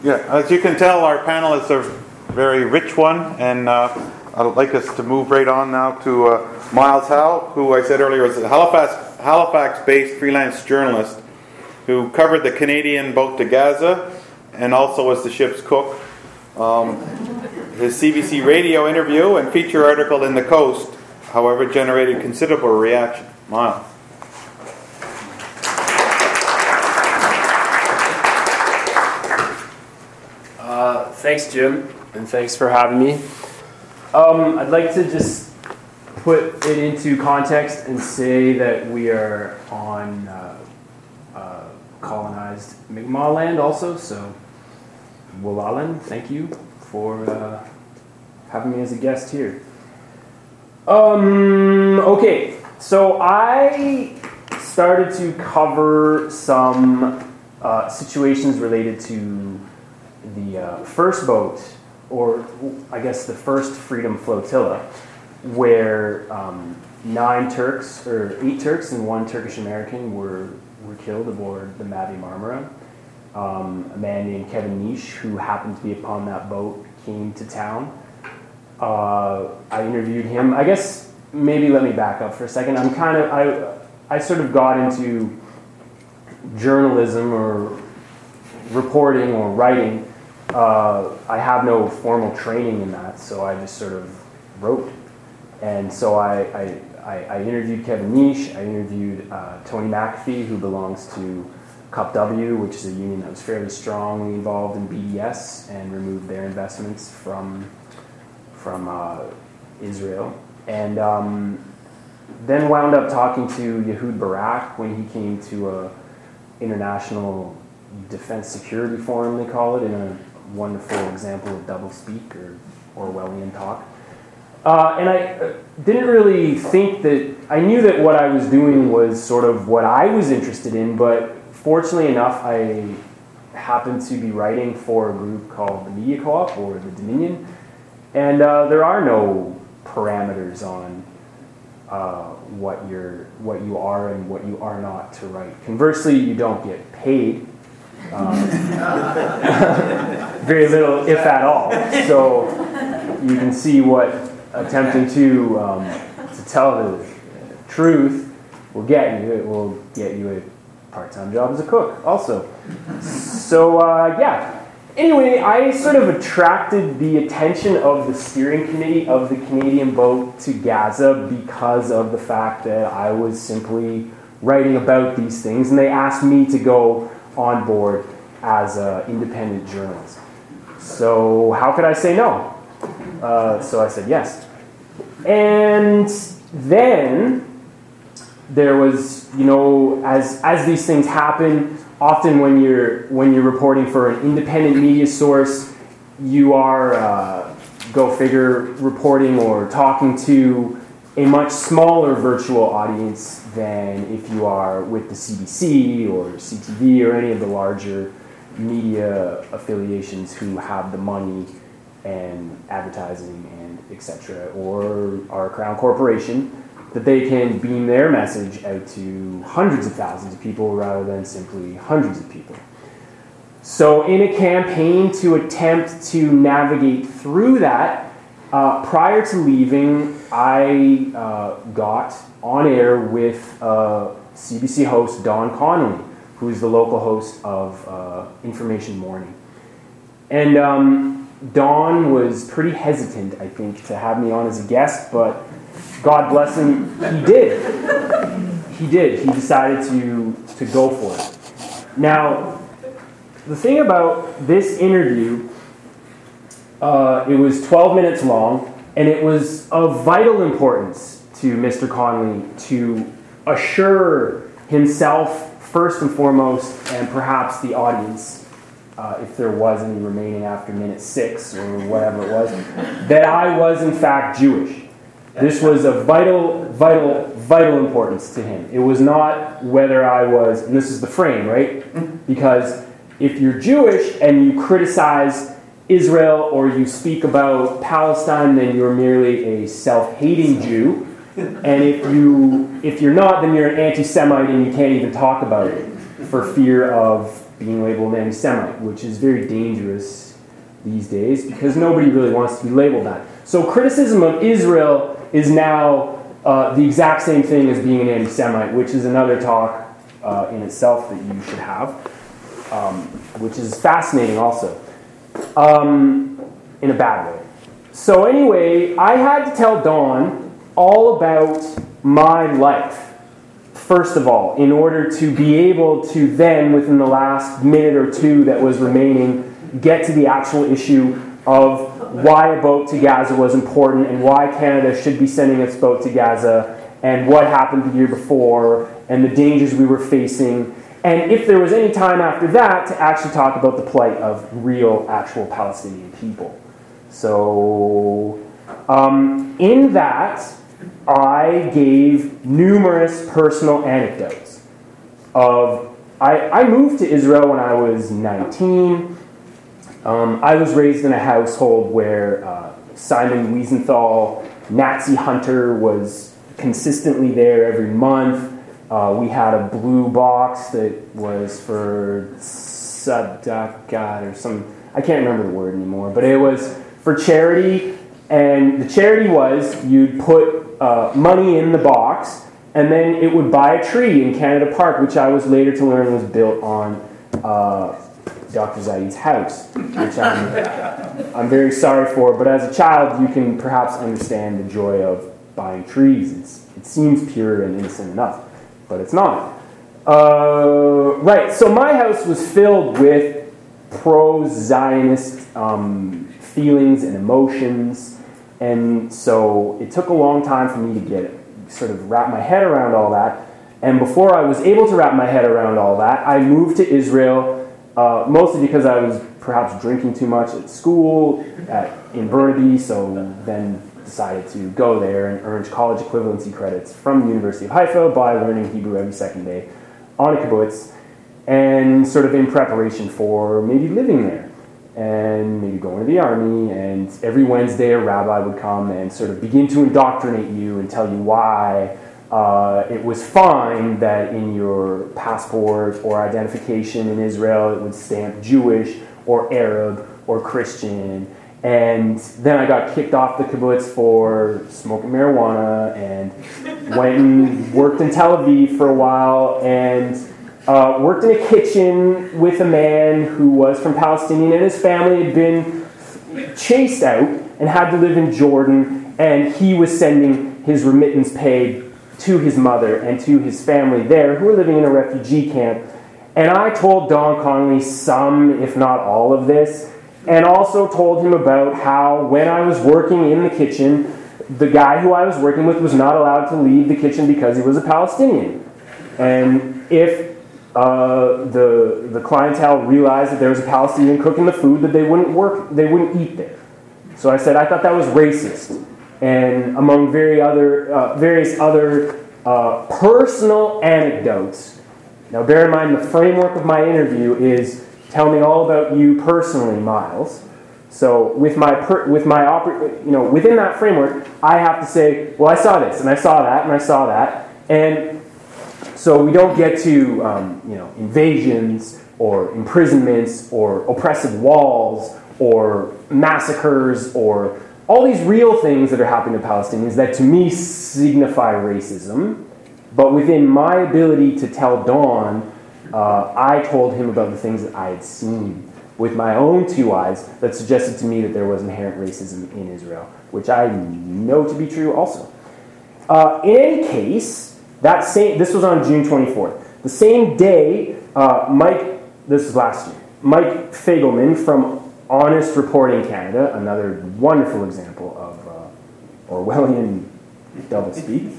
Yeah, as you can tell, our panel is a very rich one, and I'd like us to move right on now to Miles Howe, who I said earlier is a Halifax-based freelance journalist who covered the Canadian boat to Gaza and also was the ship's cook. His CBC radio interview and feature article in The Coast, however, generated considerable reaction. Miles. Thanks, Jim, and thanks for having me. I'd like to just put it into context and say that we are on colonized Mi'kmaq land also, so Walalan, thank you for having me as a guest here. Okay, so I started to cover some situations related to the first boat, or I guess the first Freedom Flotilla, where 8 Turks and 1 Turkish American were killed aboard the Mavi Marmara. A man named Kevin Nish, who happened to be upon that boat, came to town. I interviewed him. I guess maybe let me back up for a second. I sort of got into journalism or reporting or writing. I have no formal training in that, so I just sort of wrote. And so I interviewed Kevin Nish. I interviewed Tony McAfee, who belongs to CUP W, which is a union that was fairly strongly involved in BDS and removed their investments from Israel. And then wound up talking to Yehud Barak when he came to a international defense security forum, they call it, in a wonderful example of doublespeak or Orwellian talk. And I didn't really think that, I knew that what I was doing was sort of what I was interested in, but fortunately enough, I happened to be writing for a group called the Media Co-op, or the Dominion, and there are no parameters on what you are and what you are not to write. Conversely, you don't get paid. Very little, if at all. So you can see what attempting to tell the truth will get you. It will get you a part-time job as a cook also. So yeah. Anyway, I sort of attracted the attention of the steering committee of the Canadian boat to Gaza because of the fact that I was simply writing about these things, and they asked me to go on board as an independent journalist. So how could I say no? So I said yes. And then there was, as these things happen, often when you're reporting for an independent media source, you are, go figure, reporting or talking to a much smaller virtual audience than if you are with the CBC or CTV or any of the larger media affiliations who have the money and advertising and etc. or are a crown corporation, that they can beam their message out to hundreds of thousands of people rather than simply hundreds of people. So in a campaign to attempt to navigate through that, prior to leaving, I got on air with CBC host Don Connolly, who is the local host of Information Morning. And Don was pretty hesitant, I think, to have me on as a guest, but God bless him, he did. He did. He decided to go for it. Now, the thing about this interview, it was 12 minutes long, and it was of vital importance to Mr. Connolly to assure himself, first and foremost, and perhaps the audience, if there was any remaining after minute 6 or whatever it was, that I was in fact Jewish. This was of vital importance to him. It was not whether I was, and this is the frame, right? Because if you're Jewish and you criticize Israel or you speak about Palestine, then you're merely a self-hating Jew. And if you're not, then you're an anti-Semite and you can't even talk about it for fear of being labeled an anti-Semite, which is very dangerous these days because nobody really wants to be labeled that. So criticism of Israel is now the exact same thing as being an anti-Semite, which is another talk in itself that you should have, which is fascinating also, in a bad way. So anyway, I had to tell Dawn all about my life, first of all, in order to be able to then, within the last minute or two that was remaining, get to the actual issue of why a boat to Gaza was important and why Canada should be sending its boat to Gaza and what happened the year before and the dangers we were facing. And if there was any time after that to actually talk about the plight of real, actual Palestinian people. So, in that, I gave numerous personal anecdotes of, I moved to Israel when I was 19. I was raised in a household where Simon Wiesenthal, Nazi hunter, was consistently there every month. We had a blue box that was for tzedakah or some, I can't remember the word anymore, but it was for charity, and the charity was you'd put money in the box, and then it would buy a tree in Canada Park, which I was later to learn was built on Dr. Zaid's house, which I'm very sorry for, but as a child you can perhaps understand the joy of buying trees. It seems pure and innocent enough, but it's not. Right, so my house was filled with pro-Zionist feelings and emotions, and so it took a long time for me to wrap my head around all that. And before I was able to wrap my head around all that, I moved to Israel, mostly because I was perhaps drinking too much at school in Burnaby, so then decided to go there and earn college equivalency credits from the University of Haifa by learning Hebrew every second day on a kibbutz, and sort of in preparation for maybe living there and maybe going to the army. And every Wednesday a rabbi would come and sort of begin to indoctrinate you and tell you why it was fine that in your passport or identification in Israel it would stamp Jewish or Arab or Christian. And then I got kicked off the kibbutz for smoking marijuana and went and worked in Tel Aviv for a while and worked in a kitchen with a man who was from Palestinian, and his family had been chased out and had to live in Jordan, and he was sending his remittance paid to his mother and to his family there, who were living in a refugee camp. And I told Don Connolly some, if not all of this, and also told him about how when I was working in the kitchen, the guy who I was working with was not allowed to leave the kitchen because he was a Palestinian. And if the clientele realized that there was a Palestinian cooking the food, that they wouldn't eat there. So I said I thought that was racist. And among various other personal anecdotes. Now bear in mind the framework of my interview is tell me all about you personally, Miles. So within that framework, I have to say, well, I saw this and I saw that and I saw that, and so we don't get to invasions or imprisonments or oppressive walls or massacres or all these real things that are happening to Palestinians that to me signify racism. But within my ability to tell Don, I told him about the things that I had seen with my own two eyes that suggested to me that there was inherent racism in Israel, which I know to be true also. In any case, this was on June 24th. The same day, this was last year, Mike Fagelman from Honest Reporting Canada, another wonderful example of Orwellian doublespeak,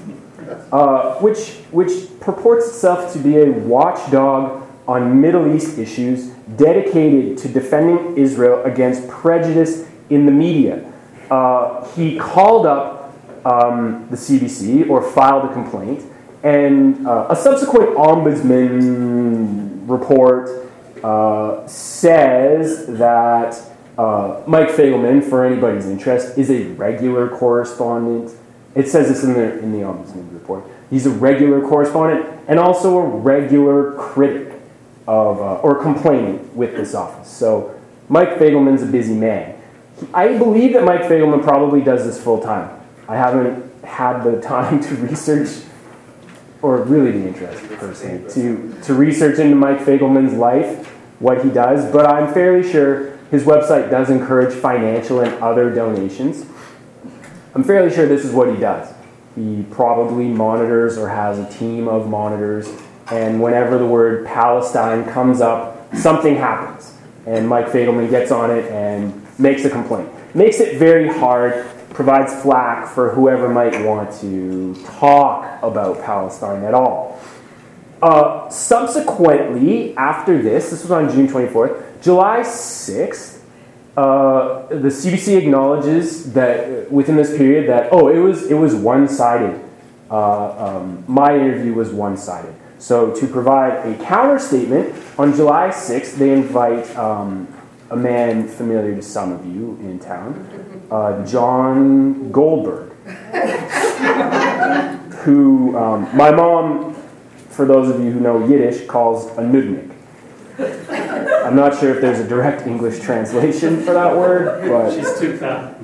which purports itself to be a watchdog on Middle East issues dedicated to defending Israel against prejudice in the media. He called up the CBC or filed a complaint, and a subsequent ombudsman report says that Mike Fagelman, for anybody's interest, is a regular correspondent. It says this in the ombudsman report. He's a regular correspondent and also a regular critic or complaining with this office. So Mike Fagelman's a busy man. I believe that Mike Fagelman probably does this full time. I haven't had the time to research or really be interested personally to research into Mike Fagelman's life, what he does, but I'm fairly sure his website does encourage financial and other donations. I'm fairly sure this is what he does. He probably monitors or has a team of monitors, and whenever the word Palestine comes up, something happens. And Mike Fagelman gets on it and makes a complaint. Makes it very hard, provides flack for whoever might want to talk about Palestine at all. Subsequently, after this was on June 24th, July 6th, the CBC acknowledges that within this period that, it was one-sided. My interview was one-sided. So to provide a counter statement, on July 6th, they invite a man familiar to some of you in town, John Goldberg, who my mom, for those of you who know Yiddish, calls a nudnik. I'm not sure if there's a direct English translation for that word, but she's too fat.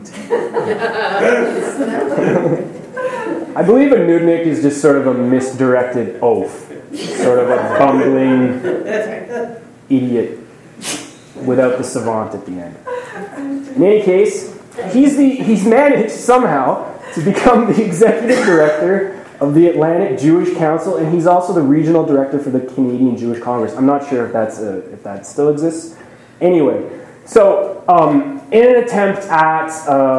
I believe a nudnik is just sort of a misdirected oaf, sort of a bumbling idiot without the savant at the end. In any case, he's managed somehow to become the executive director of the Atlantic Jewish Council, and he's also the regional director for the Canadian Jewish Congress. I'm not sure if that still exists. Anyway, so in an attempt at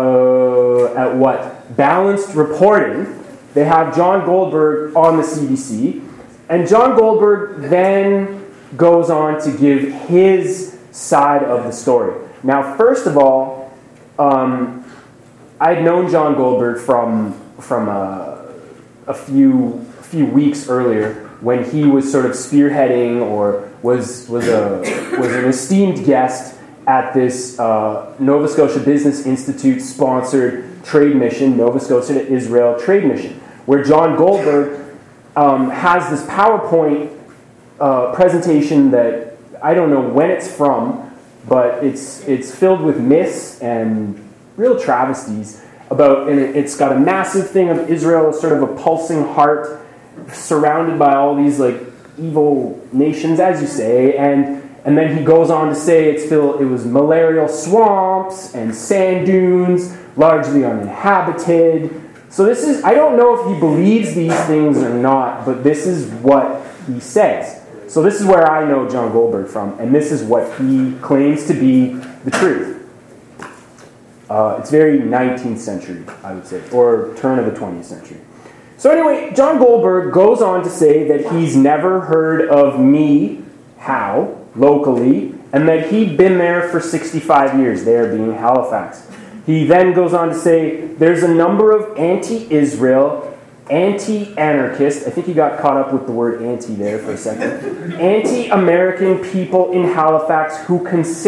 what? Balanced reporting, they have John Goldberg on the CBC, and John Goldberg then goes on to give his side of the story. Now, first of all, I'd known John Goldberg from a few weeks earlier when he was sort of spearheading or was an esteemed guest at this Nova Scotia Business Institute sponsored trade mission, Nova Scotia to Israel trade mission, where John Goldberg has this PowerPoint presentation that I don't know when it's from, but it's filled with myths and real travesties about, and it's got a massive thing of Israel as sort of a pulsing heart surrounded by all these like evil nations, as you say, and then he goes on to say it was malarial swamps and sand dunes, largely uninhabited. So this is, I don't know if he believes these things or not, but this is what he says. So this is where I know John Goldberg from, and this is what he claims to be the truth. It's very 19th century, I would say, or turn of the 20th century. So anyway, John Goldberg goes on to say that he's never heard of me, Howe, locally, and that he'd been there for 65 years, there being Halifax. He then goes on to say there's a number of anti-Israel, anti-anarchist, I think he got caught up with the word anti there for a second, anti-American people in Halifax who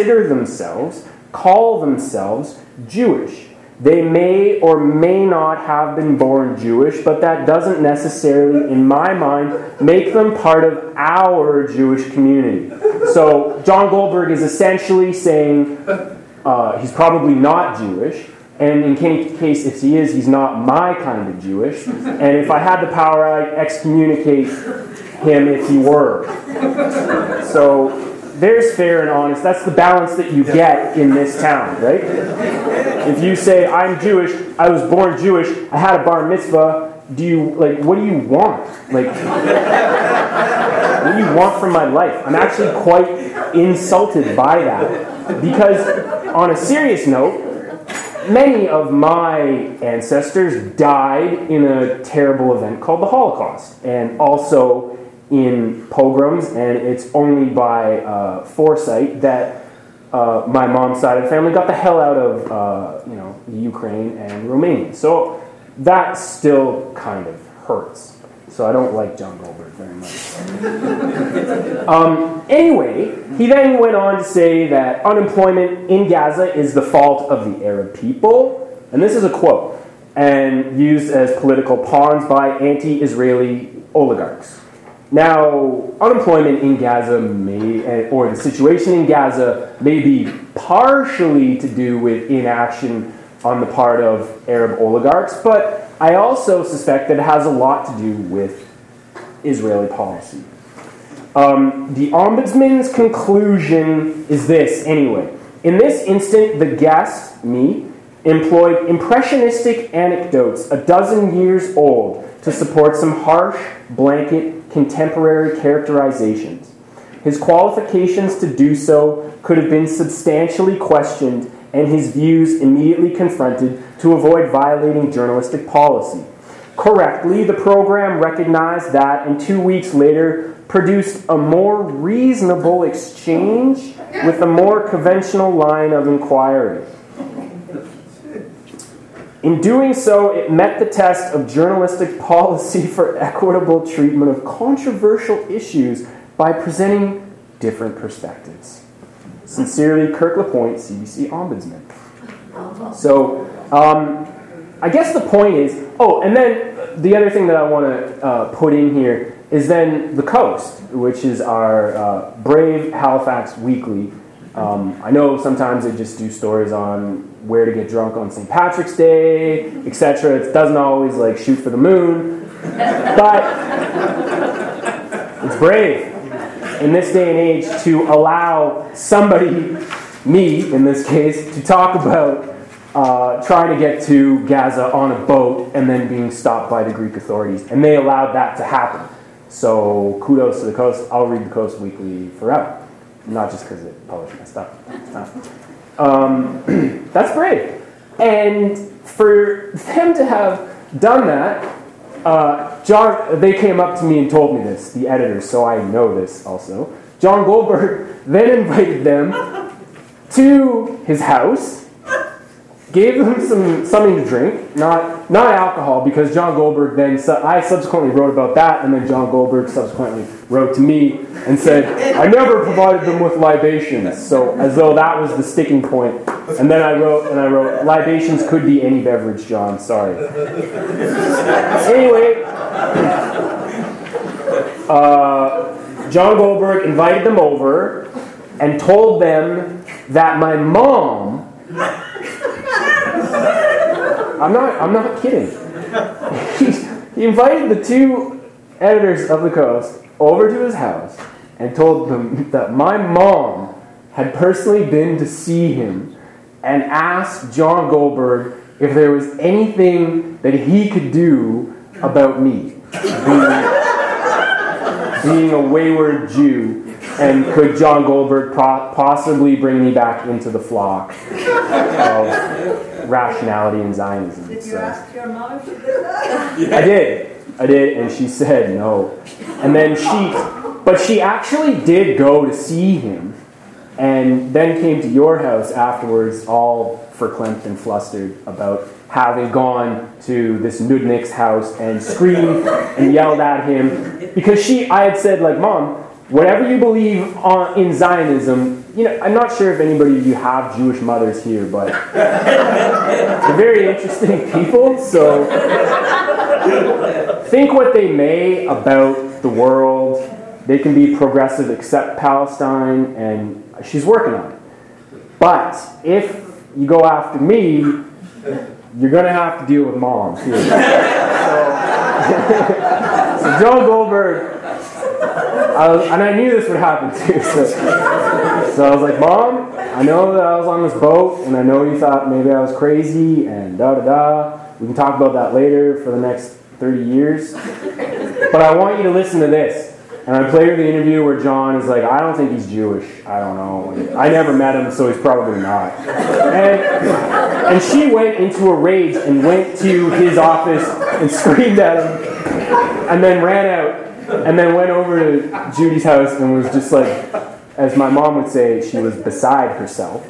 call themselves Jewish. They may or may not have been born Jewish, but that doesn't necessarily, in my mind, make them part of our Jewish community. So John Goldberg is essentially saying he's probably not Jewish, and in any case, if he is, he's not my kind of Jewish, and if I had the power, I'd excommunicate him if he were. So there's fair and honest. That's the balance that you get in this town, right? If you say, I'm Jewish, I was born Jewish, I had a bar mitzvah, what do you want? What do you want from my life? I'm actually quite insulted by that. Because, on a serious note, many of my ancestors died in a terrible event called the Holocaust, and also in pogroms, and it's only by foresight that my mom's side of the family got the hell out of Ukraine and Romania. So that still kind of hurts. So I don't like John Goldberg very much. Anyway, he then went on to say that unemployment in Gaza is the fault of the Arab people, and this is a quote, and used as political pawns by anti-Israeli oligarchs. Now, unemployment in Gaza or the situation in Gaza may be partially to do with inaction on the part of Arab oligarchs, but I also suspect that it has a lot to do with Israeli policy. The ombudsman's conclusion is this, anyway. In this instant, the guest, me, employed impressionistic anecdotes a dozen years old to support some harsh, blanket, contemporary characterizations. His qualifications to do so could have been substantially questioned and his views immediately confronted to avoid violating journalistic policy. Correctly, the program recognized that and 2 weeks later produced a more reasonable exchange with a more conventional line of inquiry. In doing so, it met the test of journalistic policy for equitable treatment of controversial issues by presenting different perspectives. Sincerely, Kirk LaPointe, CBC Ombudsman. So, I guess the point is, and then the other thing that I want to put in here is then The Coast, which is our Brave Halifax weekly. I know sometimes they just do stories on where to get drunk on St. Patrick's Day, etc. It doesn't always shoot for the moon, but it's brave in this day and age to allow somebody, me in this case, to talk about trying to get to Gaza on a boat and then being stopped by the Greek authorities. And they allowed that to happen. So kudos to The Coast. I'll read The Coast Weekly forever. Not just because it published my stuff. That's brave. And for them to have done that, they came up to me and told me this, the editors, so I know this also. John Goldberg then invited them to his house, gave them something to drink, not alcohol, because John Goldberg then, I subsequently wrote about that, and then John Goldberg subsequently wrote to me and said, I never provided them with libations, so as though that was the sticking point. And then I wrote, libations could be any beverage, John, sorry. Anyway, John Goldberg invited them over and told them that my mom, I'm not kidding. He invited the two editors of The Coast over to his house and told them that my mom had personally been to see him and asked John Goldberg if there was anything that he could do about me being a wayward Jew, and could John Goldberg possibly bring me back into the flock of rationality and Zionism. Did you ask your mom if she did that? I did, and she said no. And then she actually did go to see him, and then came to your house afterwards, all verklempt and flustered about having gone to this nudnik's house and screamed and yelled at him because I had said, Mom, whatever you believe in Zionism, I'm not sure if anybody of you have Jewish mothers here, but they're very interesting people, so think what they may about the world. They can be progressive, accept Palestine, and she's working on it. But if you go after me, you're going to have to deal with Mom, too. So John Goldberg, and I knew this would happen too, so I was like, Mom, I know that I was on this boat, and I know you thought maybe I was crazy, and da-da-da. We can talk about that later for the next 30 years. But I want you to listen to this. And I played her the interview where John is like, I don't think he's Jewish. I don't know. I never met him, so he's probably not. And she went into a rage and went to his office and screamed at him, and then ran out, and then went over to Judy's house and was just like, as my mom would say, she was beside herself.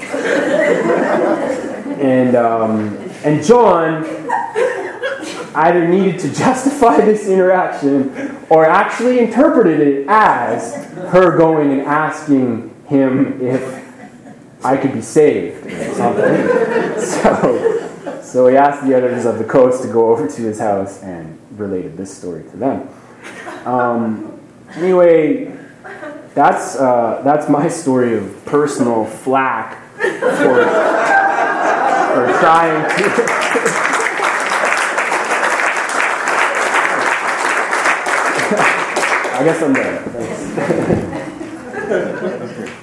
And John either needed to justify this interaction or actually interpreted it as her going and asking him if I could be saved or something. So he asked the editors of The Coast to go over to his house and related this story to them. Anyway, that's my story of personal flack for trying to. I guess I'm done. Thanks.